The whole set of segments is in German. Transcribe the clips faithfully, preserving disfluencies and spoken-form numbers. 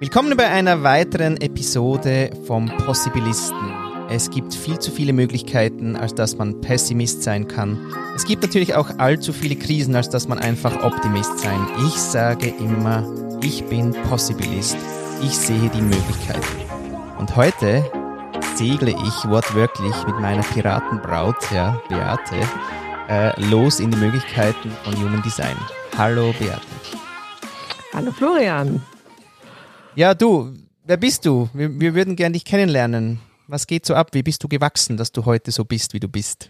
Willkommen bei einer weiteren Episode vom Possibilisten. Es gibt viel zu viele Möglichkeiten, als dass man Pessimist sein kann. Es gibt natürlich auch allzu viele Krisen, als dass man einfach Optimist sein. Ich sage immer, ich bin Possibilist. Ich sehe die Möglichkeiten. Und heute segle ich wortwörtlich mit meiner Piratenbraut, ja, Beate, äh, los in die Möglichkeiten von Human Design. Hallo Beate. Hallo Florian. Ja, du, wer bist du? Wir, wir würden gerne dich kennenlernen. Was geht so ab? Wie bist du gewachsen, dass du heute so bist, wie du bist?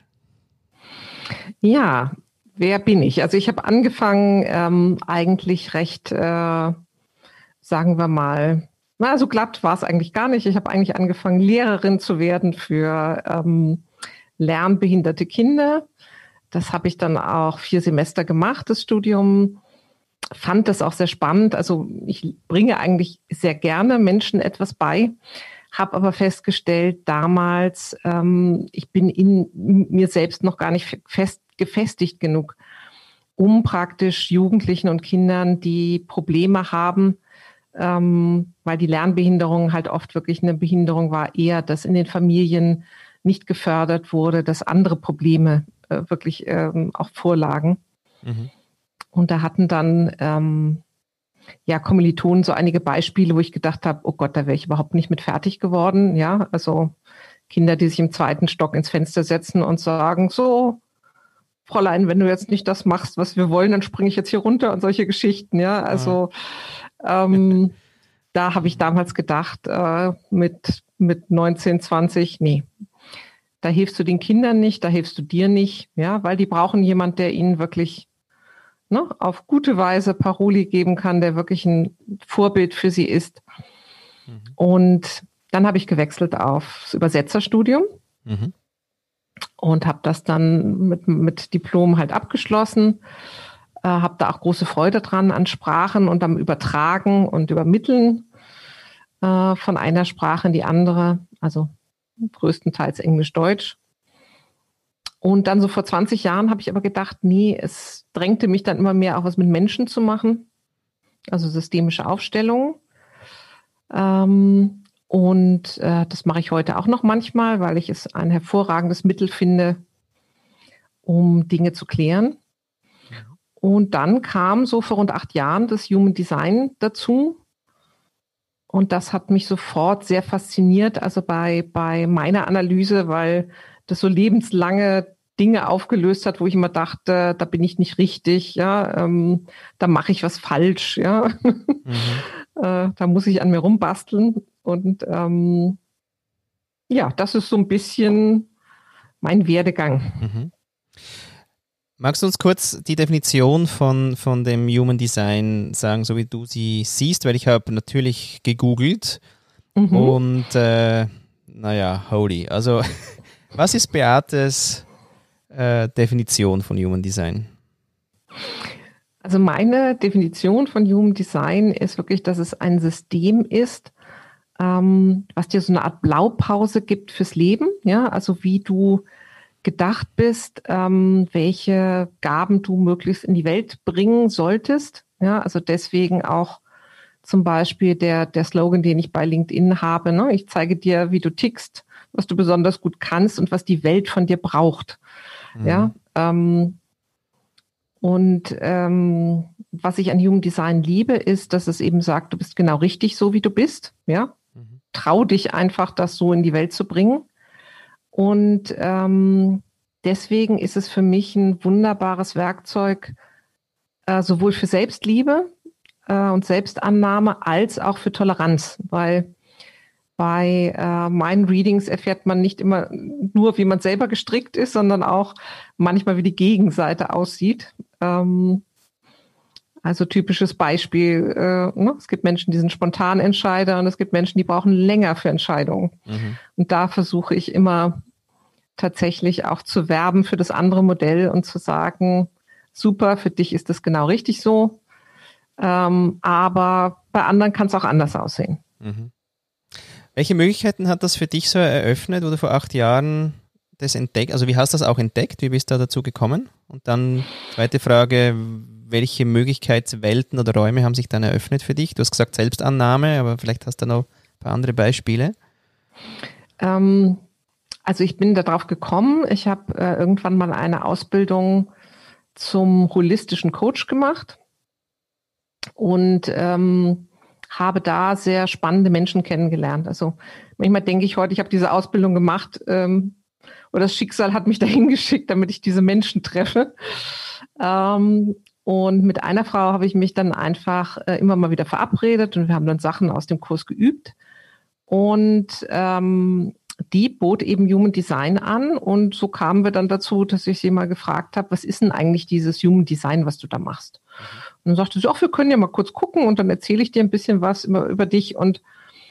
Ja, wer bin ich? Also ich habe angefangen ähm, eigentlich recht, äh, sagen wir mal, na, so glatt war es eigentlich gar nicht. Ich habe eigentlich angefangen, Lehrerin zu werden für ähm, lernbehinderte Kinder. Das habe ich dann auch vier Semester gemacht, das Studium. Fand das auch sehr spannend. Also ich bringe eigentlich sehr gerne Menschen etwas bei, habe aber festgestellt damals, ähm, ich bin in mir selbst noch gar nicht fest gefestigt genug, um praktisch Jugendlichen und Kindern, die Probleme haben, ähm, weil die Lernbehinderung halt oft wirklich eine Behinderung war, eher, dass in den Familien nicht gefördert wurde, dass andere Probleme äh, wirklich ähm, auch vorlagen. Mhm. Und da hatten dann ähm, ja Kommilitonen so einige Beispiele, wo ich gedacht habe, oh Gott, da wäre ich überhaupt nicht mit fertig geworden. Ja, also Kinder, die sich im zweiten Stock ins Fenster setzen und sagen, so, Fräulein, wenn du jetzt nicht das machst, was wir wollen, dann springe ich jetzt hier runter und solche Geschichten. Ja, also ähm, da habe ich damals gedacht, äh, mit, mit neunzehn, zwanzig, nee, da hilfst du den Kindern nicht, da hilfst du dir nicht, ja, weil die brauchen jemand, der ihnen wirklich Ne, auf gute Weise Paroli geben kann, der wirklich ein Vorbild für sie ist. Mhm. Und dann habe ich gewechselt aufs Übersetzerstudium mhm. und habe das dann mit, mit Diplom halt abgeschlossen. Äh, habe da auch große Freude dran an Sprachen und am Übertragen und Übermitteln äh, von einer Sprache in die andere, also größtenteils Englisch-Deutsch. Und dann so vor zwanzig Jahren habe ich aber gedacht, nee, es drängte mich dann immer mehr auch was mit Menschen zu machen, also systemische Aufstellungen. Ähm, und äh, das mache ich heute auch noch manchmal, weil ich es ein hervorragendes Mittel finde, um Dinge zu klären. Und dann kam so vor rund acht Jahren das Human Design dazu. Und das hat mich sofort sehr fasziniert, also bei, bei meiner Analyse, weil das so lebenslange Dinge aufgelöst hat, wo ich immer dachte, da bin ich nicht richtig, ja, ähm, da mache ich was falsch, ja, mhm. äh, da muss ich an mir rumbasteln und ähm, ja, das ist so ein bisschen mein Werdegang. Mhm. Magst du uns kurz die Definition von, von dem Human Design sagen, so wie du sie siehst, weil ich habe natürlich gegoogelt mhm. und äh, naja, holy, also was ist Beates äh, Definition von Human Design? Also meine Definition von Human Design ist wirklich, dass es ein System ist, ähm, was dir so eine Art Blaupause gibt fürs Leben, ja, also wie du gedacht bist, ähm, welche Gaben du möglichst in die Welt bringen solltest, ja, also deswegen auch zum Beispiel der, der Slogan, den ich bei LinkedIn habe, ne? Ich zeige dir, wie du tickst, was du besonders gut kannst und was die Welt von dir braucht. Mhm. Ja, ähm, und ähm, was ich an Human Design liebe, ist, dass es eben sagt, du bist genau richtig so, wie du bist. Ja, mhm. Trau dich einfach, das so in die Welt zu bringen. Und ähm, deswegen ist es für mich ein wunderbares Werkzeug, äh, sowohl für Selbstliebe äh, und Selbstannahme als auch für Toleranz, weil bei äh, meinen Readings erfährt man nicht immer nur, wie man selber gestrickt ist, sondern auch manchmal, wie die Gegenseite aussieht. Ähm, also typisches Beispiel, äh, ne? Es gibt Menschen, die sind Spontanentscheider und es gibt Menschen, die brauchen länger für Entscheidungen. Mhm. Und da versuche ich immer tatsächlich auch zu werben für das andere Modell und zu sagen, super, für dich ist das genau richtig so, ähm, aber bei anderen kann es auch anders aussehen. Mhm. Welche Möglichkeiten hat das für dich so eröffnet, wo du vor acht Jahren das entdeckt? Also wie hast du das auch entdeckt? Wie bist du dazu gekommen? Und dann zweite Frage, welche Möglichkeitswelten oder Räume haben sich dann eröffnet für dich? Du hast gesagt Selbstannahme, aber vielleicht hast du noch ein paar andere Beispiele. Ähm, also ich bin darauf gekommen, ich habe äh, irgendwann mal eine Ausbildung zum holistischen Coach gemacht und ähm, habe da sehr spannende Menschen kennengelernt. Also manchmal denke ich heute, ich habe diese Ausbildung gemacht ähm, oder das Schicksal hat mich dahin geschickt, damit ich diese Menschen treffe. Ähm, und mit einer Frau habe ich mich dann einfach äh, immer mal wieder verabredet und wir haben dann Sachen aus dem Kurs geübt. Und ähm, die bot eben Human Design an und so kamen wir dann dazu, dass ich sie mal gefragt habe, was ist denn eigentlich dieses Human Design, was du da machst? Mhm. Und dann sagte sie, ach, wir können ja mal kurz gucken und dann erzähle ich dir ein bisschen was über, über dich. Und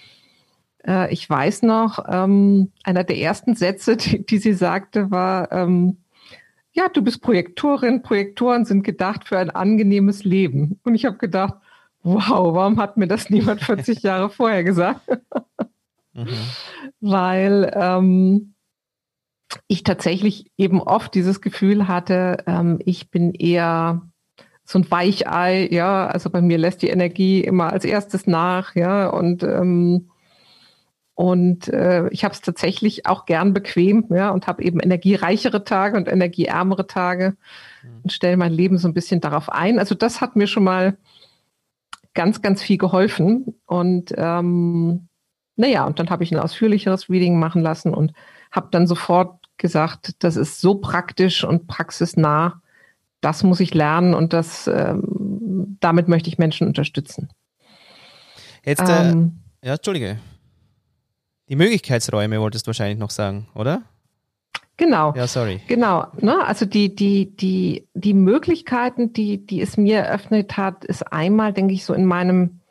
äh, ich weiß noch, ähm, einer der ersten Sätze, die, die sie sagte, war, ähm, ja, du bist Projektorin, Projektoren sind gedacht für ein angenehmes Leben. Und ich habe gedacht, wow, warum hat mir das niemand vierzig Jahre vorher gesagt? Mhm. Weil ähm, ich tatsächlich eben oft dieses Gefühl hatte, ähm, ich bin eher so ein Weichei, ja, also bei mir lässt die Energie immer als erstes nach, ja, und ähm, und äh, ich habe es tatsächlich auch gern bequem, ja, und habe eben energiereichere Tage und energieärmere Tage mhm. und stelle mein Leben so ein bisschen darauf ein. Also das hat mir schon mal ganz, ganz viel geholfen und ähm, naja, und dann habe ich ein ausführlicheres Reading machen lassen und habe dann sofort gesagt, das ist so praktisch und praxisnah, das muss ich lernen und das, ähm, damit möchte ich Menschen unterstützen. Jetzt, ähm, äh, ja, Entschuldige. Die Möglichkeitsräume wolltest du wahrscheinlich noch sagen, oder? Genau. Ja, sorry. Genau. Ne? Also die, die, die, die Möglichkeiten, die, die es mir eröffnet hat, ist einmal, denke ich, so in meinem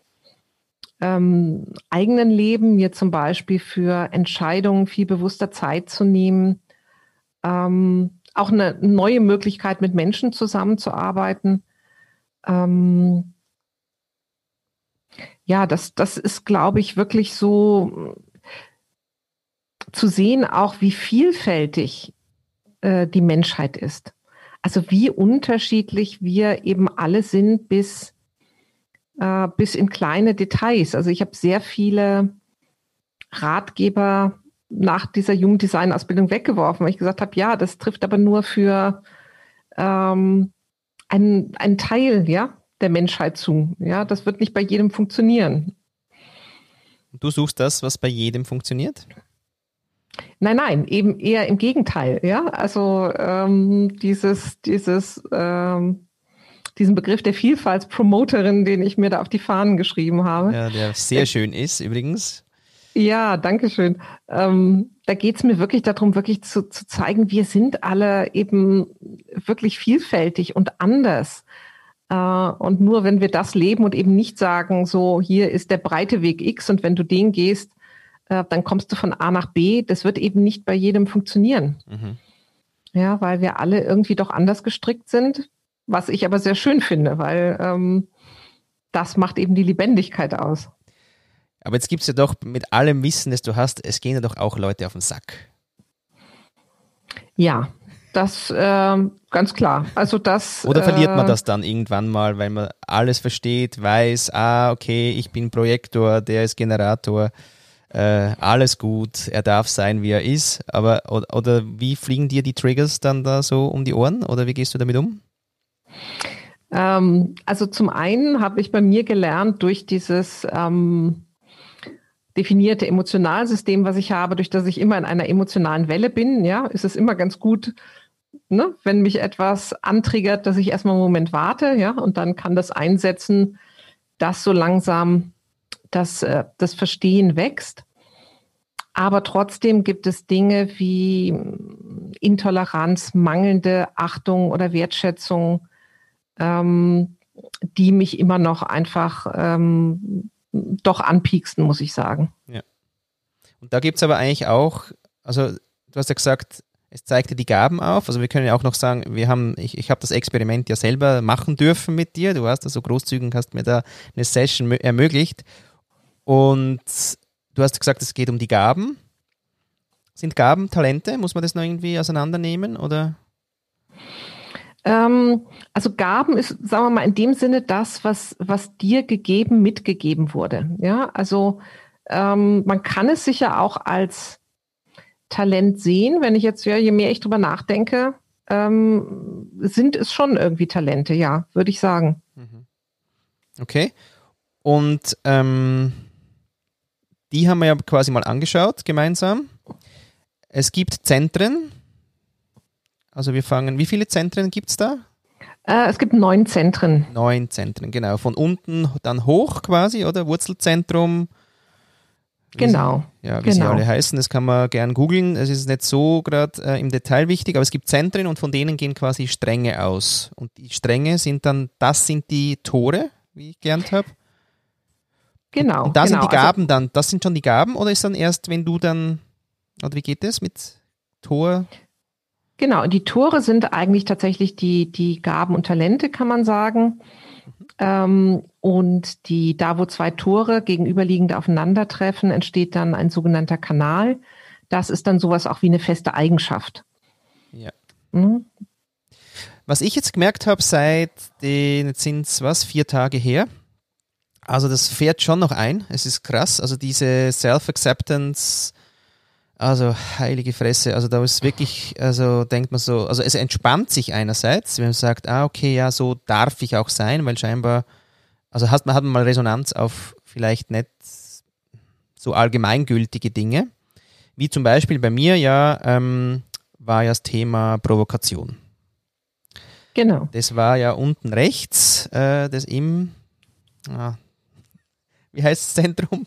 ähm, eigenen Leben, mir zum Beispiel für Entscheidungen viel bewusster Zeit zu nehmen, ähm, auch eine neue Möglichkeit, mit Menschen zusammenzuarbeiten. Ähm, ja, das, das ist, glaube ich, wirklich so zu sehen, auch wie vielfältig äh, die Menschheit ist. Also wie unterschiedlich wir eben alle sind bis, äh, bis in kleine Details. Also ich habe sehr viele Ratgeber nach dieser Human Design Ausbildung weggeworfen, weil ich gesagt habe, ja, das trifft aber nur für ähm, einen, einen Teil, ja, der Menschheit zu. Ja, das wird nicht bei jedem funktionieren. Du suchst das, was bei jedem funktioniert? Nein, nein, eben eher im Gegenteil, ja. Also ähm, dieses, dieses, ähm, diesen Begriff der Vielfaltspromoterin, den ich mir da auf die Fahnen geschrieben habe. Ja, der sehr schön ist übrigens. Ja, danke schön. Ähm, da geht es mir wirklich darum, wirklich zu, zu zeigen, wir sind alle eben wirklich vielfältig und anders. Äh, und nur wenn wir das leben und eben nicht sagen, so hier ist der breite Weg X und wenn du den gehst, äh, dann kommst du von A nach B, das wird eben nicht bei jedem funktionieren. Mhm. Ja, weil wir alle irgendwie doch anders gestrickt sind, was ich aber sehr schön finde, weil ähm, das macht eben die Lebendigkeit aus. Aber jetzt gibt es ja doch mit allem Wissen, das du hast, es gehen ja doch auch Leute auf den Sack. Ja, das äh, ganz klar. Also das. Oder verliert man das dann irgendwann mal, weil man alles versteht, weiß, ah, okay, ich bin Projektor, der ist Generator, äh, alles gut, er darf sein, wie er ist. Aber oder, oder wie fliegen dir die Triggers dann da so um die Ohren? Oder wie gehst du damit um? Ähm, also zum einen habe ich bei mir gelernt durch dieses ähm, definierte Emotionalsystem, was ich habe, durch das ich immer in einer emotionalen Welle bin, ja, ist es immer ganz gut, ne, wenn mich etwas antriggert, dass ich erstmal einen Moment warte, ja, und dann kann das einsetzen, dass so langsam das, äh, das Verstehen wächst. Aber trotzdem gibt es Dinge wie Intoleranz, mangelnde Achtung oder Wertschätzung, ähm, die mich immer noch einfach ähm, doch anpieksten, muss ich sagen. Ja. Und da gibt es aber eigentlich auch, also du hast ja gesagt, es zeigt dir die Gaben auf. Also wir können ja auch noch sagen, wir haben, ich, ich habe das Experiment ja selber machen dürfen mit dir. Du warst da so großzügig, hast mir da eine Session ermöglicht. Und du hast gesagt, es geht um die Gaben. Sind Gaben Talente? Muss man das noch irgendwie auseinandernehmen? Oder? Ähm, also Gaben ist, sagen wir mal, in dem Sinne das, was, was dir gegeben, mitgegeben wurde. Ja, also ähm, man kann es sicher auch als Talent sehen. Wenn ich jetzt, ja, je mehr ich drüber nachdenke, ähm, sind es schon irgendwie Talente, ja, würde ich sagen. Okay. Und ähm, die haben wir ja quasi mal angeschaut, gemeinsam. Es gibt Zentren. Also wir fangen, wie viele Zentren gibt es da? Äh, es gibt neun Zentren. Neun Zentren, genau. Von unten dann hoch quasi, oder? Wurzelzentrum. Wie Genau. Sie, ja, wie genau. sie alle heißen, das kann man gern googeln. Es ist nicht so gerade äh, im Detail wichtig, aber es gibt Zentren und von denen gehen quasi Stränge aus. Und die Stränge sind dann, das sind die Tore, wie ich gelernt habe. Genau. Und da genau. sind die Gaben also, dann, das sind schon die Gaben oder ist dann erst, wenn du dann, oder wie geht das mit Tor? Genau, die Tore sind eigentlich tatsächlich die, die Gaben und Talente, kann man sagen. Mhm. Ähm, und die, da, wo zwei Tore gegenüberliegend aufeinandertreffen, entsteht dann ein sogenannter Kanal. Das ist dann sowas auch wie eine feste Eigenschaft. Ja. Mhm. Was ich jetzt gemerkt habe, seit den, jetzt sind es was, vier Tage her, also das fährt schon noch ein, es ist krass, also diese Self-Acceptance, also heilige Fresse, also da ist wirklich, also denkt man so, also es entspannt sich einerseits, wenn man sagt, ah okay, ja, so darf ich auch sein, weil scheinbar, also hat man, hat man mal Resonanz auf vielleicht nicht so allgemeingültige Dinge, wie zum Beispiel bei mir ja, ähm, war ja das Thema Provokation. Genau. Das war ja unten rechts, äh, das im, ah, wie heißt das Zentrum?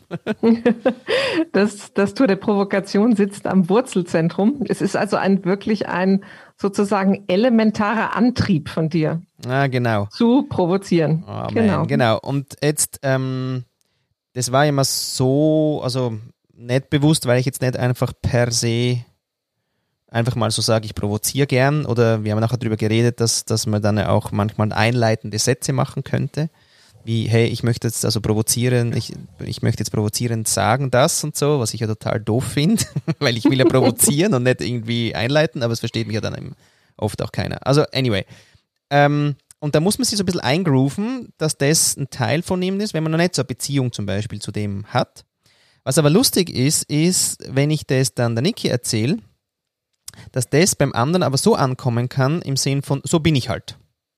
Das, das Tor der Provokation sitzt am Wurzelzentrum. Es ist also ein wirklich ein sozusagen elementarer Antrieb von dir. Ah, genau. Zu provozieren. Oh, genau. Man, genau. Und jetzt, ähm, das war immer so, also nicht bewusst, weil ich jetzt nicht einfach per se einfach mal so sage, ich provoziere gern, oder wir haben nachher darüber geredet, dass, dass man dann auch manchmal einleitende Sätze machen könnte, wie, hey, ich möchte jetzt also provozieren, ich, ich möchte jetzt provozierend sagen das und so, was ich ja total doof finde, weil ich will ja provozieren und nicht irgendwie einleiten, aber es versteht mich ja dann oft auch keiner. Also anyway, ähm, und da muss man sich so ein bisschen eingrooven, dass das ein Teil von ihm ist, wenn man noch nicht so eine Beziehung zum Beispiel zu dem hat. Was aber lustig ist, ist, wenn ich das dann der Niki erzähle, dass das beim anderen aber so ankommen kann, im Sinn von, so bin ich halt.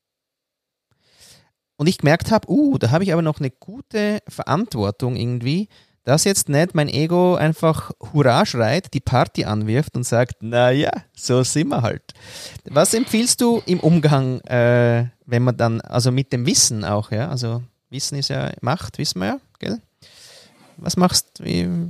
Und ich gemerkt habe, uh, da habe ich aber noch eine gute Verantwortung irgendwie, dass jetzt nicht mein Ego einfach Hurra schreit, die Party anwirft und sagt, naja, so sind wir halt. Was empfiehlst du im Umgang, äh, wenn man dann, also mit dem Wissen auch, ja, also Wissen ist ja Macht, wissen wir ja, gell? Was machst du?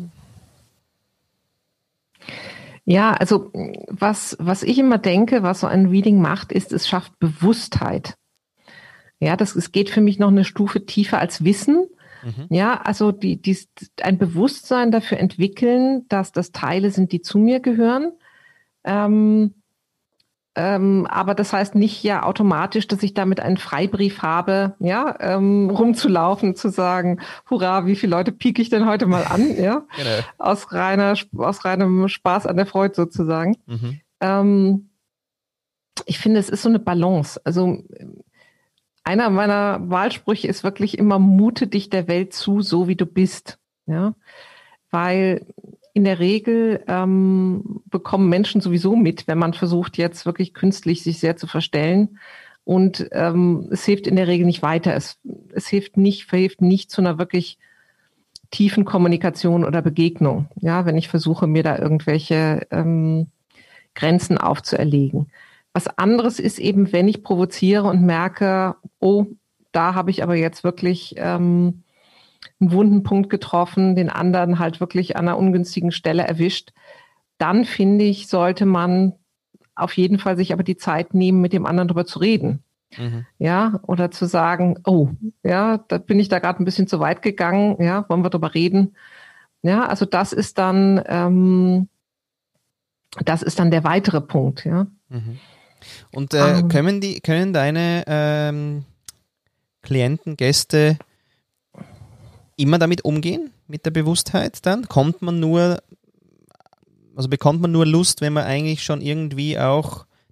Ja, also was, was ich immer denke, was so ein Reading macht, ist, es schafft Bewusstheit. Ja, das es geht für mich noch eine Stufe tiefer als Wissen. Mhm. Ja, also die, die, ein Bewusstsein dafür entwickeln, dass das Teile sind, die zu mir gehören. Ähm, ähm, aber das heißt nicht ja automatisch, dass ich damit einen Freibrief habe, ja, ähm, rumzulaufen, zu sagen, hurra, wie viele Leute pieke ich denn heute mal an, ja, genau. aus reiner, aus reinem Spaß an der Freude sozusagen. Mhm. Ähm, ich finde, es ist so eine Balance. Also einer meiner Wahlsprüche ist wirklich immer, mute dich der Welt zu, so wie du bist. Ja, weil in der Regel ähm, bekommen Menschen sowieso mit, wenn man versucht, jetzt wirklich künstlich sich sehr zu verstellen. Und ähm, es hilft in der Regel nicht weiter. Es, es hilft nicht, verhilft nicht zu einer wirklich tiefen Kommunikation oder Begegnung. Ja, wenn ich versuche, mir da irgendwelche ähm, Grenzen aufzuerlegen. Was anderes ist eben, wenn ich provoziere und merke, oh, da habe ich aber jetzt wirklich ähm, einen wunden Punkt getroffen, den anderen halt wirklich an einer ungünstigen Stelle erwischt, dann finde ich, sollte man auf jeden Fall sich aber die Zeit nehmen, mit dem anderen drüber zu reden. Mhm. Ja, oder zu sagen, oh, ja, da bin ich da gerade ein bisschen zu weit gegangen, ja, wollen wir drüber reden. Ja, also das ist dann, ähm, das ist dann der weitere Punkt, ja. Mhm. Und äh, um. können die, können deine ähm, Klienten, Gäste immer damit umgehen, mit der Bewusstheit dann? Kommt man nur, also bekommt man nur Lust, wenn man eigentlich schon irgendwie auch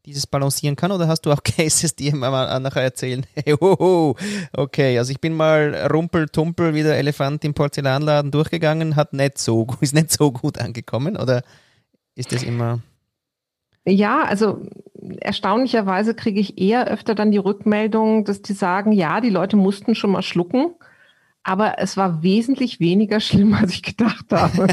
dieses balancieren kann? Oder hast du auch Cases, die immer mal nachher erzählen, hey, ho, ho, okay, also ich bin mal rumpel-tumpel wie der Elefant im Porzellanladen durchgegangen, hat nicht so, ist nicht so gut angekommen? Oder ist das immer... Ja, also erstaunlicherweise kriege ich eher öfter dann die Rückmeldung, dass die sagen, ja, die Leute mussten schon mal schlucken, aber es war wesentlich weniger schlimm, als ich gedacht habe.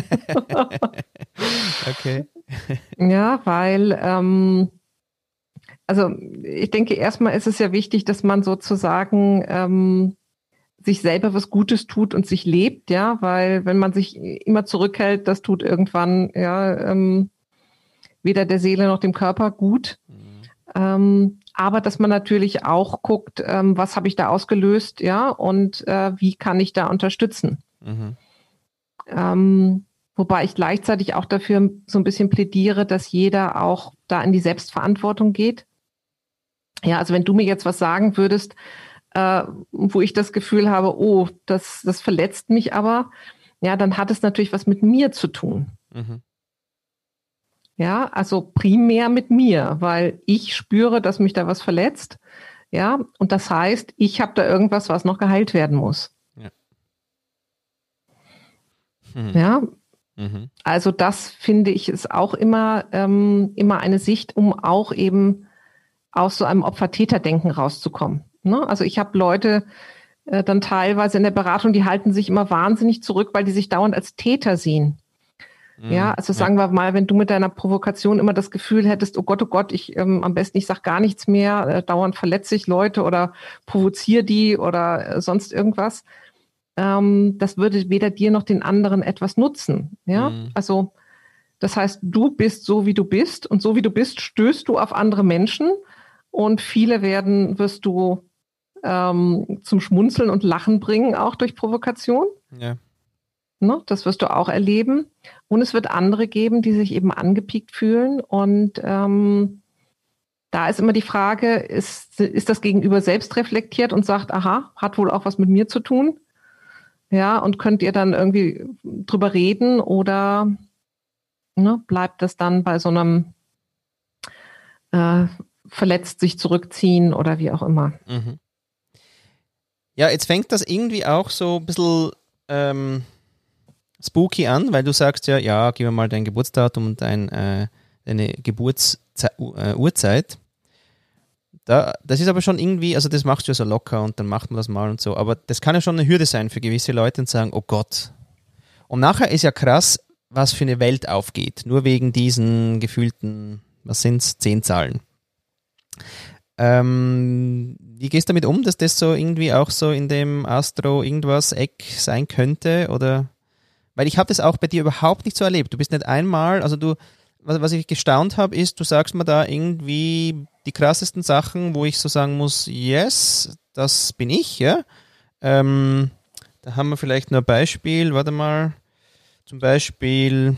Okay. Ja, weil, ähm, also ich denke, erstmal ist es ja wichtig, dass man sozusagen ähm, sich selber was Gutes tut und sich lebt, ja, weil wenn man sich immer zurückhält, das tut irgendwann, ja, ähm, weder der Seele noch dem Körper gut. Mhm. Ähm, aber dass man natürlich auch guckt, ähm, was habe ich da ausgelöst, ja, und äh, wie kann ich da unterstützen. Mhm. Ähm, wobei ich gleichzeitig auch dafür so ein bisschen plädiere, dass jeder auch da in die Selbstverantwortung geht. Ja, also wenn du mir jetzt was sagen würdest, äh, wo ich das Gefühl habe, oh, das, das verletzt mich aber, ja, dann hat es natürlich was mit mir zu tun. Mhm. Ja, also primär mit mir, weil ich spüre, dass mich da was verletzt. Ja, und das heißt, ich habe da irgendwas, was noch geheilt werden muss. Ja. Mhm. Ja. Mhm. Also das finde ich ist auch immer, ähm, immer eine Sicht, um auch eben aus so einem Opfer-Täter-Denken rauszukommen. Ne? Also ich habe Leute äh, dann teilweise in der Beratung, die halten sich immer wahnsinnig zurück, weil die sich dauernd als Täter sehen. Ja, also sagen ja. wir mal, wenn du mit deiner Provokation immer das Gefühl hättest, oh Gott, oh Gott, ich ähm, am besten, ich sag gar nichts mehr, äh, dauernd verletze ich Leute oder provoziere die oder äh, sonst irgendwas, ähm, das würde weder dir noch den anderen etwas nutzen. Ja, mhm. Also das heißt, du bist so, wie du bist und so, wie du bist, stößt du auf andere Menschen und viele werden, wirst du ähm, zum Schmunzeln und Lachen bringen, auch durch Provokation. Ja. Ne, das wirst du auch erleben. Und es wird andere geben, die sich eben angepiekt fühlen. Und ähm, da ist immer die Frage, ist, ist das Gegenüber selbst reflektiert und sagt, aha, hat wohl auch was mit mir zu tun? Ja, und könnt ihr dann irgendwie drüber reden oder ne, bleibt das dann bei so einem äh, verletzt sich zurückziehen oder wie auch immer? Mhm. Ja, jetzt fängt das irgendwie auch so ein bisschen... Ähm spooky an, weil du sagst ja, ja, gib mir mal dein Geburtsdatum und dein, äh, deine Geburtsurzeit. Da, das ist aber schon irgendwie, also das machst du ja so locker und dann macht man das mal und so, aber das kann ja schon eine Hürde sein für gewisse Leute und sagen, oh Gott. Und nachher ist ja krass, was für eine Welt aufgeht, nur wegen diesen gefühlten, was sind's, zehn Zahlen. Ähm, wie gehst du damit um, dass das so irgendwie auch so in dem Astro irgendwas Eck sein könnte oder... Weil ich habe das auch bei dir überhaupt nicht so erlebt. Du bist nicht einmal, also du, was, was ich gestaunt habe, ist, du sagst mir da irgendwie die krassesten Sachen, wo ich so sagen muss, yes, das bin ich, ja. Ähm, da haben wir vielleicht nur ein Beispiel, warte mal, zum Beispiel,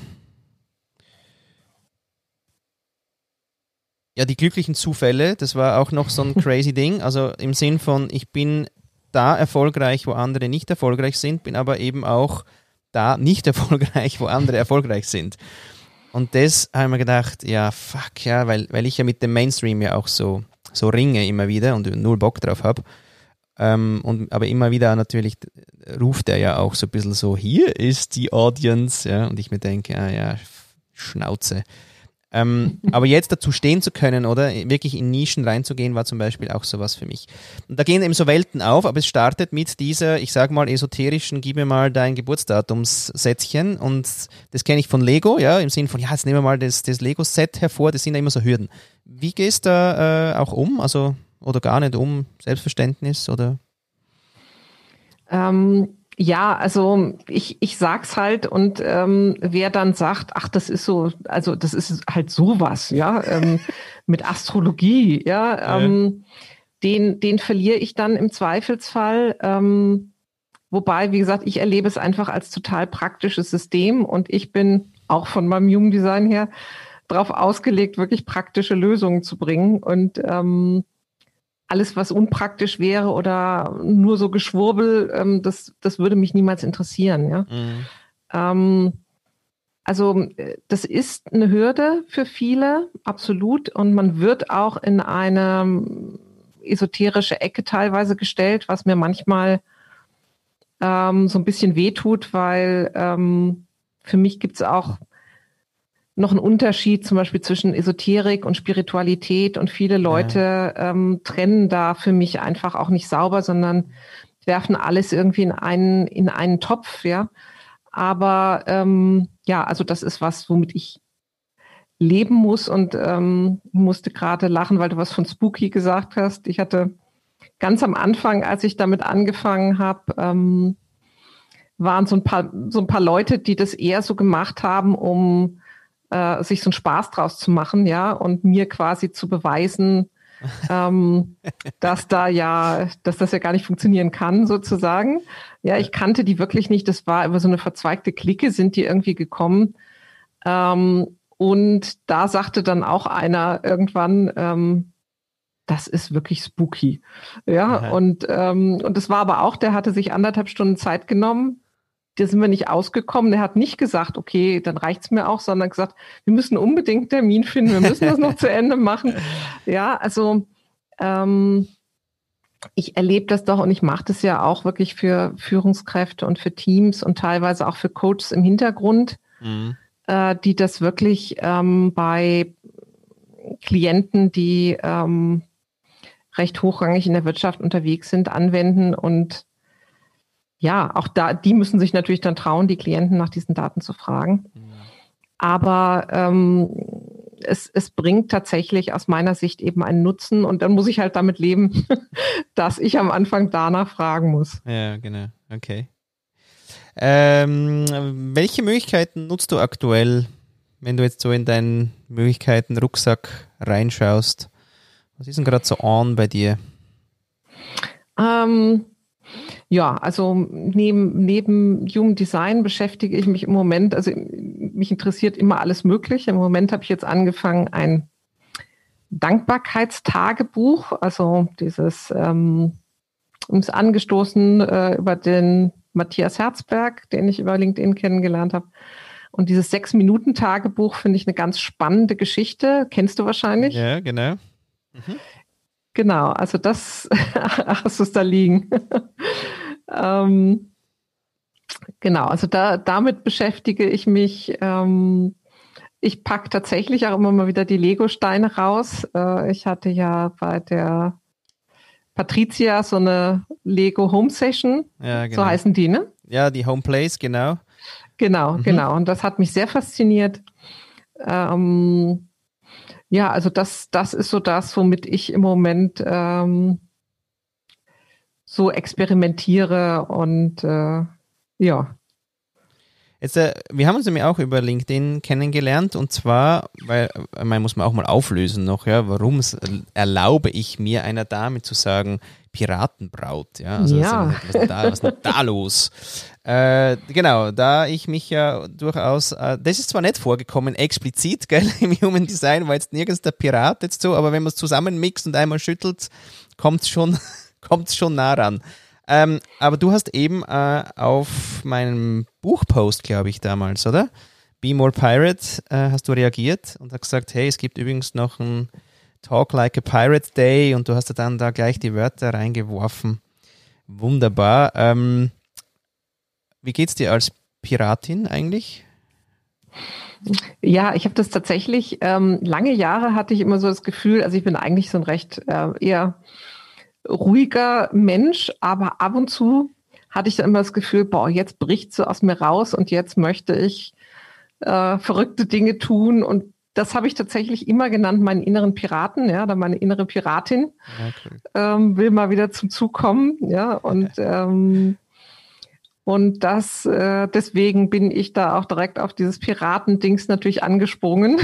ja, die glücklichen Zufälle, das war auch noch so ein crazy Ding, also im Sinn von, ich bin da erfolgreich, wo andere nicht erfolgreich sind, bin aber eben auch da nicht erfolgreich, wo andere erfolgreich sind. Und das habe ich mir gedacht, ja, fuck, ja, weil, weil ich ja mit dem Mainstream ja auch so, so ringe immer wieder und null Bock drauf habe. Ähm, und, aber immer wieder natürlich ruft er ja auch so ein bisschen so, hier ist die Audience, ja, und ich mir denke, ah ja, Schnauze. Ähm, aber jetzt dazu stehen zu können oder wirklich in Nischen reinzugehen, war zum Beispiel auch sowas für mich. Und da gehen eben so Welten auf, aber es startet mit dieser, ich sag mal, esoterischen, gib mir mal dein Geburtsdatumssätzchen und das kenne ich von Lego, ja, im Sinn von, ja, jetzt nehmen wir mal das, das Lego-Set hervor, das sind ja immer so Hürden. Wie gehst du da äh, auch um, also oder gar nicht um, Selbstverständnis oder? Ähm Ja, also ich, ich sag's halt und ähm, wer dann sagt, ach, das ist so, also das ist halt sowas, ja, ähm, mit Astrologie, ja, ja. Ähm, den, den verliere ich dann im Zweifelsfall. Ähm, wobei, wie gesagt, ich erlebe es einfach als total praktisches System und ich bin auch von meinem Human Design her darauf ausgelegt, wirklich praktische Lösungen zu bringen und ähm, alles, was unpraktisch wäre oder nur so Geschwurbel, ähm, das, das würde mich niemals interessieren. Ja? Mhm. Ähm, Also das ist eine Hürde für viele, absolut. Und man wird auch in eine esoterische Ecke teilweise gestellt, was mir manchmal ähm, so ein bisschen wehtut, weil ähm, für mich gibt es auch noch einen Unterschied zum Beispiel zwischen Esoterik und Spiritualität. Und viele Leute ja. ähm, trennen da für mich einfach auch nicht sauber, sondern werfen alles irgendwie in einen, in einen Topf, ja. Aber ähm, ja, also das ist was, womit ich leben muss und ähm, musste gerade lachen, weil du was von Spooky gesagt hast. Ich hatte ganz am Anfang, als ich damit angefangen habe, ähm, waren so ein paar so ein paar Leute, die das eher so gemacht haben, um äh, sich so einen Spaß draus zu machen, ja, und mir quasi zu beweisen, ähm, dass da ja, dass das ja gar nicht funktionieren kann, sozusagen. Ja, ich kannte die wirklich nicht. Das war über so eine verzweigte Clique, sind die irgendwie gekommen. Ähm, und da sagte dann auch einer irgendwann, ähm, das ist wirklich spooky. Ja, Aha. und ähm, und das war aber auch, der hatte sich anderthalb Stunden Zeit genommen. Da sind wir nicht ausgekommen. Der hat nicht gesagt, okay, dann reicht's mir auch, sondern gesagt, wir müssen unbedingt einen Termin finden, wir müssen das noch zu Ende machen. Ja, also ähm, ich erlebe das doch und ich mache das ja auch wirklich für Führungskräfte und für Teams und teilweise auch für Coaches im Hintergrund, mhm. äh, die das wirklich ähm, bei Klienten, die ähm, recht hochrangig in der Wirtschaft unterwegs sind, anwenden. Und ja, auch da, die müssen sich natürlich dann trauen, die Klienten nach diesen Daten zu fragen. Mhm. Aber ähm, es, es bringt tatsächlich aus meiner Sicht eben einen Nutzen und dann muss ich halt damit leben, dass ich am Anfang danach fragen muss. Ja, genau. Okay. Ähm, welche Möglichkeiten nutzt du aktuell, wenn du jetzt so in deinen Möglichkeiten-Rucksack reinschaust? Was ist denn gerade so on bei dir? Ähm, ja, also neben, neben Human Design beschäftige ich mich im Moment, also mich interessiert immer alles Mögliche. Im Moment habe ich jetzt angefangen, ein Dankbarkeitstagebuch, also dieses ähm, ist angestoßen äh, über den Matthias Herzberg, den ich über LinkedIn kennengelernt habe. Und dieses Sechs-Minuten-Tagebuch finde ich eine ganz spannende Geschichte. Kennst du wahrscheinlich? Ja, genau. Mhm. Genau, also das hast du es da liegen. ähm, genau, also da damit beschäftige ich mich. Ähm, ich packe tatsächlich auch immer mal wieder die Lego-Steine raus. Äh, ich hatte ja bei der Patricia so eine Lego Home Session, ja, genau. So heißen die, ne? Ja, die Home Place, genau. Genau, mhm. genau. Und das hat mich sehr fasziniert. Ähm, ja, also das, das ist so das, womit ich im Moment ähm, so experimentiere und äh, ja. Jetzt, äh, wir haben uns nämlich auch über LinkedIn kennengelernt und zwar, weil, man muss man auch mal auflösen noch, ja, warum erlaube ich mir einer Dame zu sagen, Piratenbraut, ja, also ja. Was, ist denn da, was ist denn da los? Äh, genau, da ich mich ja durchaus, äh, das ist zwar nicht vorgekommen, explizit, gell, im Human Design war jetzt nirgends der Pirat jetzt so, aber wenn man es zusammenmixt und einmal schüttelt, kommt es schon, kommt's schon nah ran. Ähm, aber du hast eben äh, auf meinen Buchpost, glaube ich, damals, oder? Be More Pirate, äh, hast du reagiert und hast gesagt, hey, es gibt übrigens noch ein Talk Like a Pirate Day und du hast dann da gleich die Wörter reingeworfen. Wunderbar. Ähm, wie geht's dir als Piratin eigentlich? Ja, ich habe das tatsächlich, ähm, lange Jahre hatte ich immer so das Gefühl, also ich bin eigentlich so ein recht äh, eher ruhiger Mensch, aber ab und zu hatte ich dann immer das Gefühl, boah, jetzt bricht so aus mir raus und jetzt möchte ich äh, verrückte Dinge tun und das habe ich tatsächlich immer genannt, meinen inneren Piraten, ja, oder meine innere Piratin, okay. ähm, will mal wieder zum Zug kommen, ja, und ähm, und das, äh, deswegen bin ich da auch direkt auf dieses Piratendings natürlich angesprungen,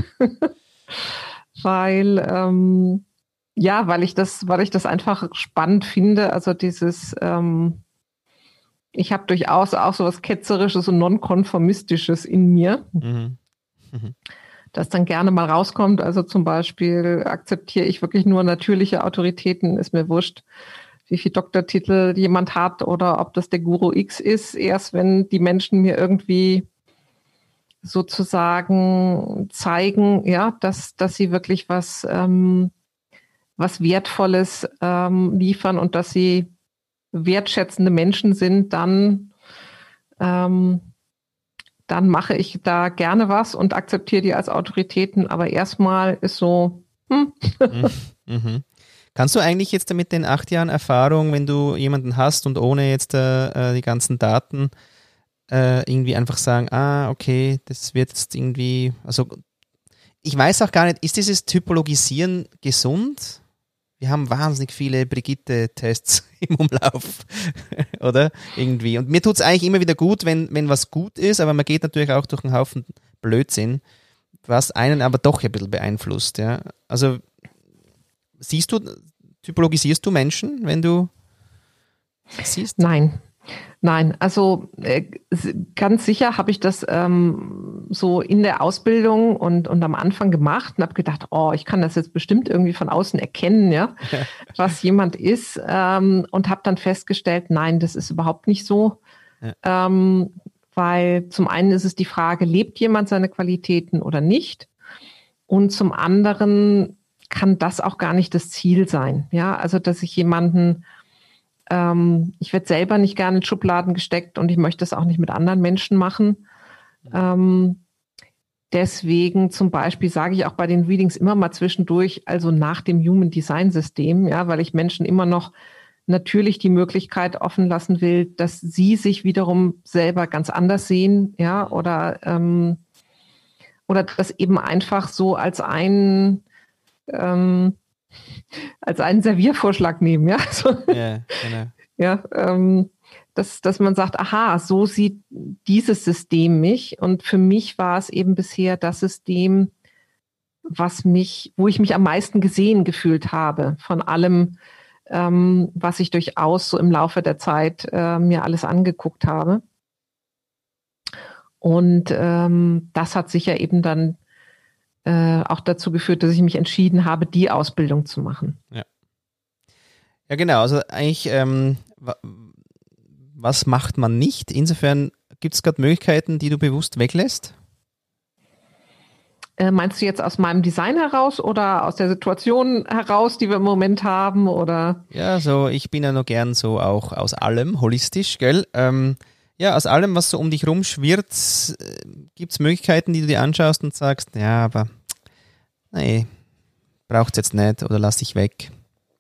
weil ähm, ja, weil ich das, weil ich das einfach spannend finde. Also dieses, ähm, ich habe durchaus auch so was Ketzerisches und Nonkonformistisches in mir, mhm. Mhm. das dann gerne mal rauskommt. Also zum Beispiel akzeptiere ich wirklich nur natürliche Autoritäten, ist mir wurscht, wie viel Doktortitel jemand hat oder ob das der Guru X ist. Erst wenn die Menschen mir irgendwie sozusagen zeigen, ja, dass, dass sie wirklich was, ähm, was Wertvolles ähm, liefern und dass sie wertschätzende Menschen sind, dann, ähm, dann mache ich da gerne was und akzeptiere die als Autoritäten. Aber erstmal ist so, hm. Mhm. Kannst du eigentlich jetzt mit den acht Jahren Erfahrung, wenn du jemanden hast und ohne jetzt äh, die ganzen Daten äh, irgendwie einfach sagen, ah, okay, das wird jetzt irgendwie, also ich weiß auch gar nicht, ist dieses Typologisieren gesund? Wir haben wahnsinnig viele Brigitte-Tests im Umlauf, oder? Irgendwie. Und mir tut es eigentlich immer wieder gut, wenn, wenn was gut ist, aber man geht natürlich auch durch einen Haufen Blödsinn, was einen aber doch ein bisschen beeinflusst. Ja? Also siehst du, typologisierst du Menschen, wenn du siehst? Nein. Nein, also äh, ganz sicher habe ich das ähm, so in der Ausbildung und, und am Anfang gemacht und habe gedacht, oh, ich kann das jetzt bestimmt irgendwie von außen erkennen, ja, was jemand ist, ähm, und habe dann festgestellt, nein, das ist überhaupt nicht so, ja. ähm, weil zum einen ist es die Frage, lebt jemand seine Qualitäten oder nicht, und zum anderen kann das auch gar nicht das Ziel sein, ja, also dass ich jemanden Ich werde selber nicht gerne in Schubladen gesteckt und ich möchte das auch nicht mit anderen Menschen machen. Ähm, deswegen zum Beispiel sage ich auch bei den Readings immer mal zwischendurch, also nach dem Human Design System, ja, weil ich Menschen immer noch natürlich die Möglichkeit offen lassen will, dass sie sich wiederum selber ganz anders sehen, ja, oder, ähm, oder das eben einfach so als ein ähm, als einen Serviervorschlag nehmen, ja. So, ja, genau. Ja, ähm, dass, dass man sagt, aha, so sieht dieses System mich. Und für mich war es eben bisher das System, was mich, wo ich mich am meisten gesehen gefühlt habe von allem, ähm, was ich durchaus so im Laufe der Zeit äh, mir alles angeguckt habe. Und ähm, das hat sicher eben dann Äh, auch dazu geführt, dass ich mich entschieden habe, die Ausbildung zu machen. Ja, ja genau. Also eigentlich, ähm, was macht man nicht? Insofern gibt es gerade Möglichkeiten, die du bewusst weglässt? Äh, meinst du jetzt aus meinem Design heraus oder aus der Situation heraus, die wir im Moment haben? Oder? Ja, so ich bin ja noch gern so auch aus allem, holistisch, gell? Ähm, Ja, aus allem, was so um dich rumschwirrt, gibt es Möglichkeiten, die du dir anschaust und sagst, ja, aber nee, braucht's jetzt nicht oder lass dich weg.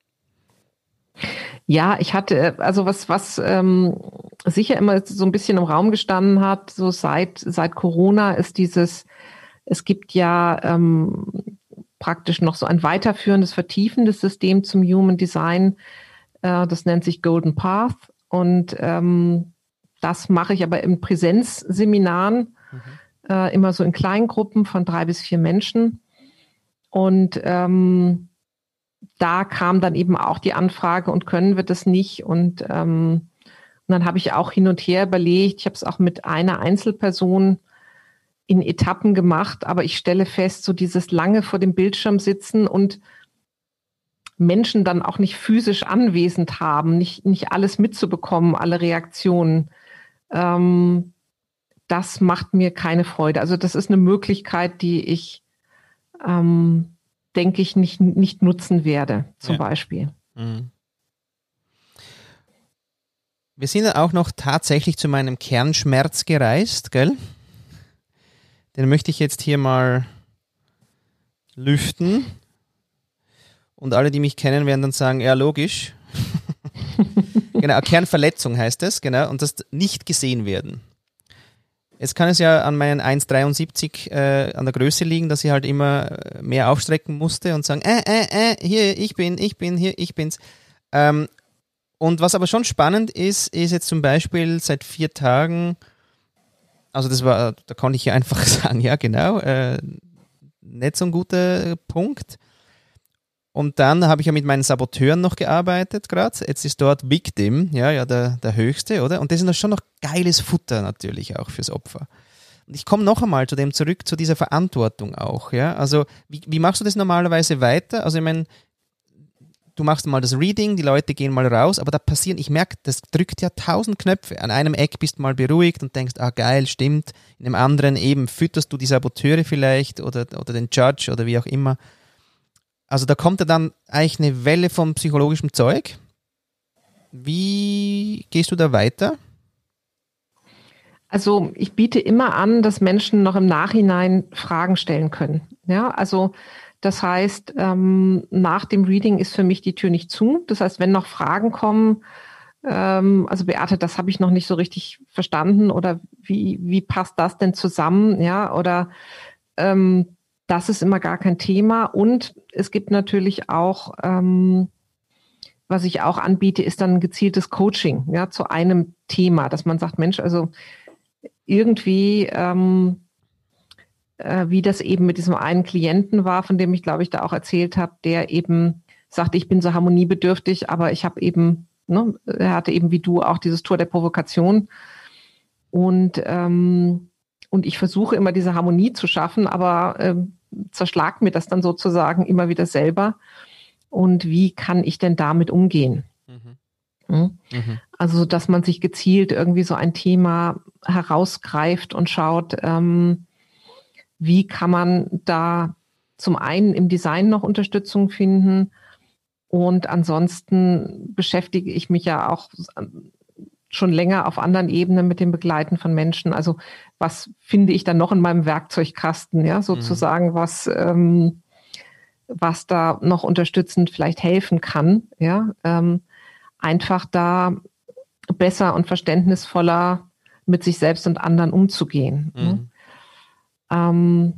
Ja, ich hatte, also was, was ähm, sicher immer so ein bisschen im Raum gestanden hat, so seit, seit Corona ist dieses, es gibt ja ähm, praktisch noch so ein weiterführendes, vertiefendes System zum Human Design, äh, das nennt sich Golden Path, und ähm, das mache ich aber in Präsenzseminaren, mhm. äh, immer so in Kleingruppen von drei bis vier Menschen. Und ähm, da kam dann eben auch die Anfrage, und können wir das nicht? Und, ähm, und dann habe ich auch hin und her überlegt. Ich habe es auch mit einer Einzelperson in Etappen gemacht, aber ich stelle fest, so dieses lange vor dem Bildschirm sitzen und Menschen dann auch nicht physisch anwesend haben, nicht, nicht alles mitzubekommen, alle Reaktionen. Ähm, das macht mir keine Freude. Also das ist eine Möglichkeit, die ich, ähm, denke ich, nicht, nicht nutzen werde, zum ja. Beispiel. Mhm. Wir sind auch noch tatsächlich zu meinem Kernschmerz gereist, gell? Den möchte ich jetzt hier mal lüften. Und alle, die mich kennen, werden dann sagen, ja, logisch. Genau, Kernverletzung heißt es, genau, und das nicht gesehen werden. Jetzt kann es ja an meinen eins Komma dreiundsiebzig äh, an der Größe liegen, dass ich halt immer mehr aufstrecken musste und sagen, äh, äh, äh, hier, ich bin, ich bin, hier, ich bin's. Ähm, und was aber schon spannend ist, ist jetzt zum Beispiel seit vier Tagen, also das war, da konnte ich ja einfach sagen, ja genau, äh, nicht so ein guter Punkt. Und dann habe ich ja mit meinen Saboteuren noch gearbeitet gerade. Jetzt ist dort Victim, ja, ja, der, der höchste, oder? Und das ist noch schon noch geiles Futter natürlich auch fürs Opfer. Und ich komme noch einmal zu dem zurück, zu dieser Verantwortung auch, ja. Also wie, wie machst du das normalerweise weiter? Also ich meine, du machst mal das Reading, die Leute gehen mal raus, aber da passieren, ich merke, das drückt ja tausend Knöpfe. An einem Eck bist du mal beruhigt und denkst, ah geil, stimmt. In dem anderen eben fütterst du die Saboteure vielleicht oder, oder den Judge oder wie auch immer. Also da kommt ja dann eigentlich eine Welle von psychologischem Zeug. Wie gehst du da weiter? Also ich biete immer an, dass Menschen noch im Nachhinein Fragen stellen können. Ja, also das heißt, ähm, nach dem Reading ist für mich die Tür nicht zu. Das heißt, wenn noch Fragen kommen, ähm, also Beate, das habe ich noch nicht so richtig verstanden oder wie, wie passt das denn zusammen? Ja, oder ähm, das ist immer gar kein Thema. Und es gibt natürlich auch, ähm, was ich auch anbiete, ist dann ein gezieltes Coaching, ja, zu einem Thema, dass man sagt, Mensch, also irgendwie, ähm, äh, wie das eben mit diesem einen Klienten war, von dem ich, glaube ich, da auch erzählt habe, der eben sagte, ich bin so harmoniebedürftig, aber ich habe eben, ne, er hatte eben wie du auch dieses Tor der Provokation und ähm, und ich versuche immer diese Harmonie zu schaffen, aber ähm, zerschlagt mir das dann sozusagen immer wieder selber. Und wie kann ich denn damit umgehen? Mhm. Hm? Mhm. Also, dass man sich gezielt irgendwie so ein Thema herausgreift und schaut, ähm, wie kann man da zum einen im Design noch Unterstützung finden und ansonsten beschäftige ich mich ja auch schon länger auf anderen Ebenen mit dem Begleiten von Menschen. Also was finde ich dann noch in meinem Werkzeugkasten, ja, sozusagen, mhm. was, ähm, was da noch unterstützend vielleicht helfen kann, ja, ähm, einfach da besser und verständnisvoller mit sich selbst und anderen umzugehen. Mhm. Ne? Ähm,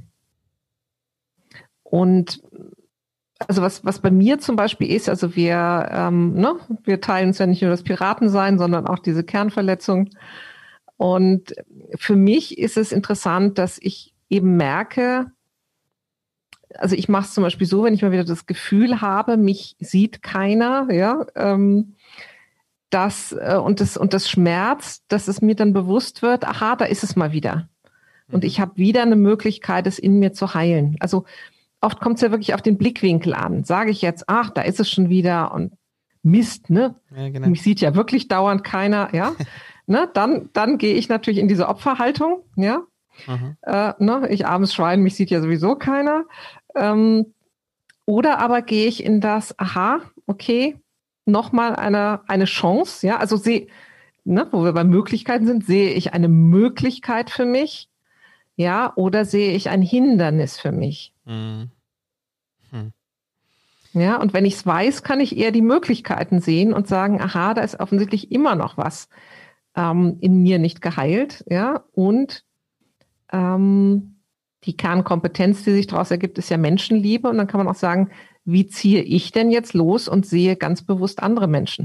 und also was, was bei mir zum Beispiel ist, also wir, ähm, ne, wir teilen uns ja nicht nur das Piratensein, sondern auch diese Kernverletzung. Und für mich ist es interessant, dass ich eben merke, also ich mache es zum Beispiel so, wenn ich mal wieder das Gefühl habe, mich sieht keiner, ja, ähm, das, äh, und das, und das schmerzt, dass es mir dann bewusst wird, aha, da ist es mal wieder. Und ich habe wieder eine Möglichkeit, es in mir zu heilen. Also oft kommt es ja wirklich auf den Blickwinkel an. Sage ich jetzt, ach, da ist es schon wieder und Mist, ne? Ja, genau. Mich sieht ja wirklich dauernd keiner, ja. ne? Dann, dann gehe ich natürlich in diese Opferhaltung, ja. Äh, ne? Ich armes Schwein, mich sieht ja sowieso keiner. Ähm, oder aber gehe ich in das, aha, okay, nochmal eine, eine Chance, ja. Also sehe, ne, wo wir bei Möglichkeiten sind, sehe ich eine Möglichkeit für mich. Ja, oder sehe ich ein Hindernis für mich? Mhm. Hm. Ja, und wenn ich es weiß, kann ich eher die Möglichkeiten sehen und sagen, aha, da ist offensichtlich immer noch was ähm, in mir nicht geheilt. Ja, und ähm, die Kernkompetenz, die sich daraus ergibt, ist ja Menschenliebe. Und dann kann man auch sagen, wie ziehe ich denn jetzt los und sehe ganz bewusst andere Menschen?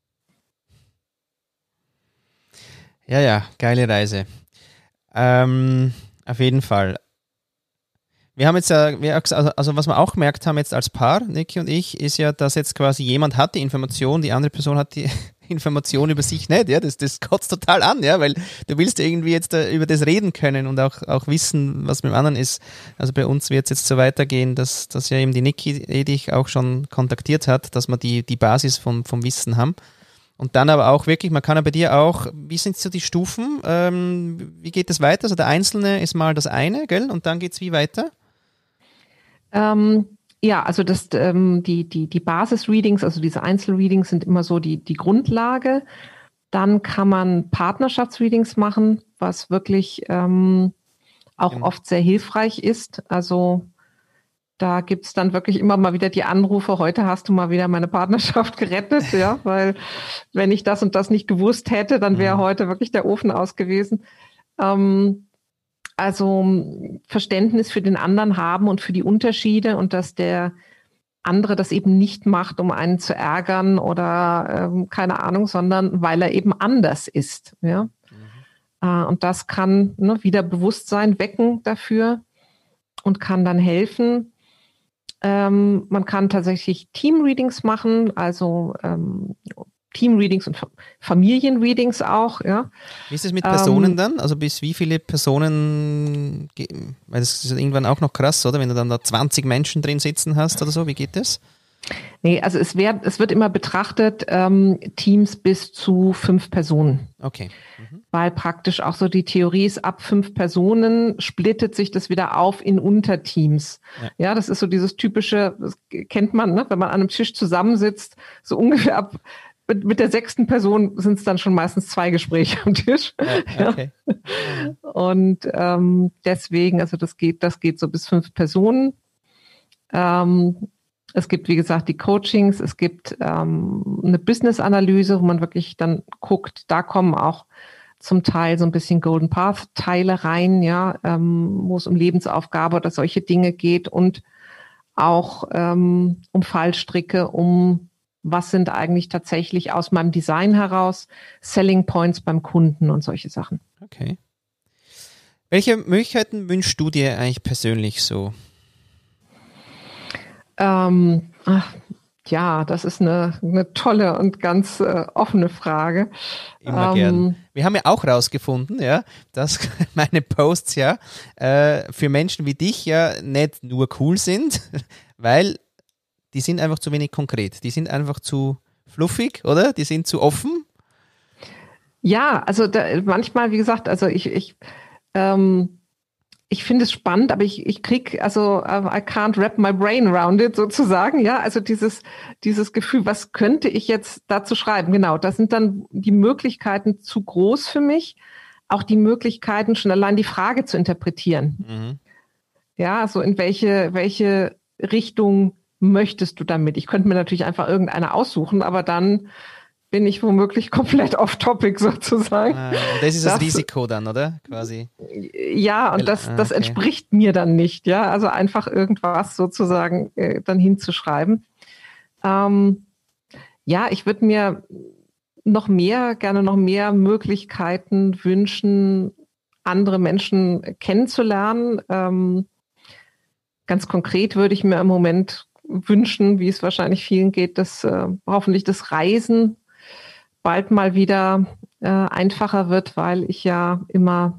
Ja, ja, geile Reise. Ähm... Auf jeden Fall. Wir haben jetzt ja, also, also was wir auch gemerkt haben jetzt als Paar, Niki und ich, ist ja, dass jetzt quasi jemand hat die Information, die andere Person hat die Information über sich nicht, ja, das, das kotzt total an, ja, weil du willst irgendwie jetzt uh, über das reden können und auch, auch wissen, was mit dem anderen ist. Also bei uns wird es jetzt so weitergehen, dass, dass ja eben die Niki dich auch schon kontaktiert hat, dass wir die, die Basis vom, vom Wissen haben. Und dann aber auch wirklich, man kann ja bei dir auch, wie sind so die Stufen, ähm, wie geht das weiter? Also der Einzelne ist mal das eine, gell? Und dann geht's wie weiter? Ähm, ja, also das, ähm, die, die, die Basis-Readings, also diese Einzelreadings sind immer so die, die Grundlage. Dann kann man Partnerschaftsreadings machen, was wirklich ähm, auch genau. oft sehr hilfreich ist. Also da gibt's dann wirklich immer mal wieder die Anrufe, heute hast du mal wieder meine Partnerschaft gerettet, ja, weil wenn ich das und das nicht gewusst hätte, dann wäre mhm. heute wirklich der Ofen aus gewesen. Ähm, also Verständnis für den anderen haben und für die Unterschiede und dass der andere das eben nicht macht, um einen zu ärgern oder ähm, keine Ahnung, sondern weil er eben anders ist, ja. Mhm. Äh, und das kann ne, wieder Bewusstsein wecken dafür und kann dann helfen. Ähm, man kann tatsächlich Team-Readings machen, also ähm, Team-Readings und Familien-Readings auch. Ja. Wie ist es mit Personen ähm, dann? Also bis wie viele Personen, weil das ist irgendwann auch noch krass, oder? Wenn du dann da zwanzig Menschen drin sitzen hast oder so, wie geht das? Nee, also es, wär, es wird immer betrachtet, ähm, Teams bis zu fünf Personen. Okay. Mhm. Weil praktisch auch so die Theorie ist, ab fünf Personen splittet sich das wieder auf in Unterteams. Ja, ja, das ist so dieses typische, das kennt man, ne? Wenn man an einem Tisch zusammensitzt, so ungefähr ab mit, mit der sechsten Person sind es dann schon meistens zwei Gespräche am Tisch. Ja, okay. Ja. Und ähm, deswegen, also das geht, das geht so bis fünf Personen. Ähm, Es gibt, wie gesagt, die Coachings, es gibt ähm, eine Business-Analyse, wo man wirklich dann guckt, da kommen auch zum Teil so ein bisschen Golden Path-Teile rein, ja, ähm, wo es um Lebensaufgabe oder solche Dinge geht und auch ähm, um Fallstricke, um was sind eigentlich tatsächlich aus meinem Design heraus Selling Points beim Kunden und solche Sachen. Okay. Welche Möglichkeiten wünschst du dir eigentlich persönlich so? Ähm, ach, ja, das ist eine, eine tolle und ganz äh, offene Frage. Immer ähm, gern. Wir haben ja auch rausgefunden, ja, dass meine Posts ja äh, für Menschen wie dich ja nicht nur cool sind, weil die sind einfach zu wenig konkret. Die sind einfach zu fluffig, oder? Die sind zu offen. Ja, also da, manchmal, wie gesagt, also ich, ich ähm, Ich finde es spannend, aber ich, ich krieg, also uh, I can't wrap my brain around it sozusagen, ja, also dieses, dieses Gefühl, was könnte ich jetzt dazu schreiben? Genau, das sind dann die Möglichkeiten zu groß für mich, auch die Möglichkeiten, schon allein die Frage zu interpretieren. Mhm. Ja, also in welche, welche Richtung möchtest du damit? Ich könnte mir natürlich einfach irgendeine aussuchen, aber dann bin ich womöglich komplett off-topic sozusagen. Ah, und das ist das, das Risiko dann, oder? Quasi. Ja, und das, das okay. entspricht mir dann nicht, ja. Also einfach irgendwas sozusagen äh, dann hinzuschreiben. Ähm, ja, ich würde mir noch mehr, gerne noch mehr Möglichkeiten wünschen, andere Menschen kennenzulernen. Ähm, ganz konkret würde ich mir im Moment wünschen, wie es wahrscheinlich vielen geht, dass äh, hoffentlich das Reisen bald mal wieder äh, einfacher wird, weil ich ja immer,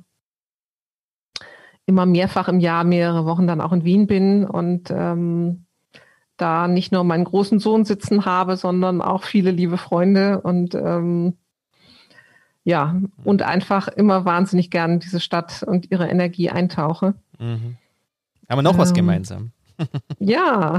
immer mehrfach im Jahr, mehrere Wochen dann auch in Wien bin und ähm, da nicht nur meinen großen Sohn sitzen habe, sondern auch viele liebe Freunde und ähm, ja, und einfach immer wahnsinnig gern diese Stadt und ihre Energie eintauche. Mhm. Aber noch ähm, was gemeinsam. Ja,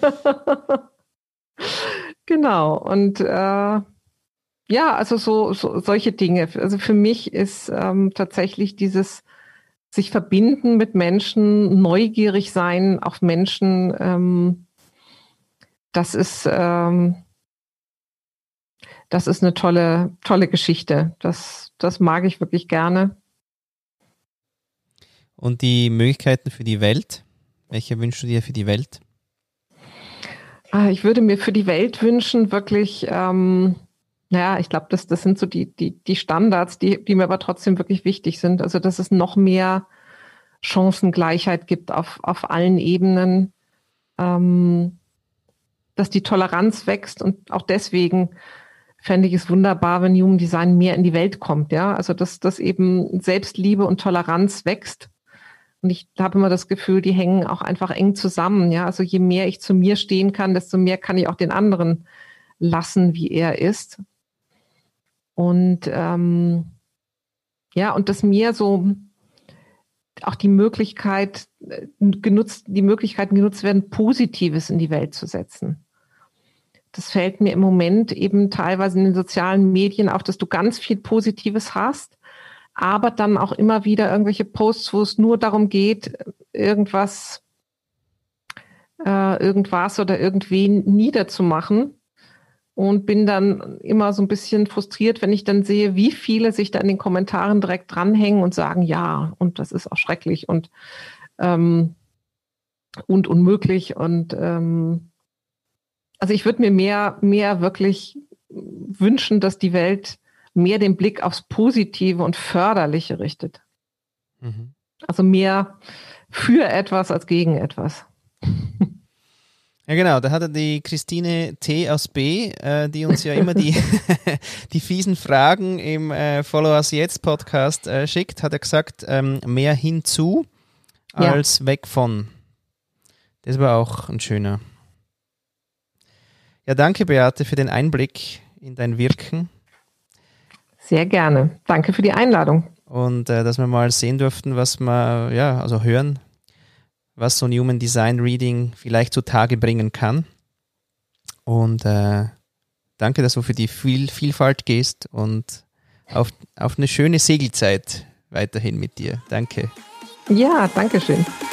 genau. Und äh, ja, also so, so solche Dinge. Also für mich ist ähm, tatsächlich dieses sich verbinden mit Menschen, neugierig sein auf Menschen, ähm, das ist ähm, das ist eine tolle, tolle Geschichte. Das, das mag ich wirklich gerne. Und die Möglichkeiten für die Welt? Welche wünschst du dir für die Welt? Ah, ich würde mir für die Welt wünschen, wirklich, ähm, naja, ich glaube, das, das sind so die, die, die Standards, die, die mir aber trotzdem wirklich wichtig sind. Also, dass es noch mehr Chancengleichheit gibt auf, auf allen Ebenen, ähm, dass die Toleranz wächst und auch deswegen fände ich es wunderbar, wenn Human Design mehr in die Welt kommt, ja. Also, dass, dass eben Selbstliebe und Toleranz wächst. Und ich habe immer das Gefühl, die hängen auch einfach eng zusammen, ja. Also, je mehr ich zu mir stehen kann, desto mehr kann ich auch den anderen lassen, wie er ist. Und ähm, ja, und dass mir so auch die Möglichkeit genutzt, die Möglichkeiten genutzt werden, Positives in die Welt zu setzen. Das fällt mir im Moment eben teilweise in den sozialen Medien auf, dass du ganz viel Positives hast, aber dann auch immer wieder irgendwelche Posts, wo es nur darum geht, irgendwas, äh, irgendwas oder irgendwen niederzumachen. Und bin dann immer so ein bisschen frustriert, wenn ich dann sehe, wie viele sich da in den Kommentaren direkt dranhängen und sagen, ja, und das ist auch schrecklich und, ähm, und unmöglich. Und ähm, also ich würde mir mehr, mehr wirklich wünschen, dass die Welt mehr den Blick aufs Positive und Förderliche richtet. Mhm. Also mehr für etwas als gegen etwas. Ja, genau, da hatte die Christine T. aus B., äh, die uns ja immer die, die fiesen Fragen im äh, Follow Us Jetzt Podcast äh, schickt, hat er gesagt, ähm, mehr hinzu als ja. weg von. Das war auch ein schöner. Ja, danke Beate für den Einblick in dein Wirken. Sehr gerne. Danke für die Einladung. Und äh, dass wir mal sehen durften, was wir, ja, also hören, was so ein Human Design Reading vielleicht zutage bringen kann. Und äh, danke, dass du für die Viel- Vielfalt gehst und auf, auf eine schöne Segelzeit weiterhin mit dir. Danke. Ja, danke schön.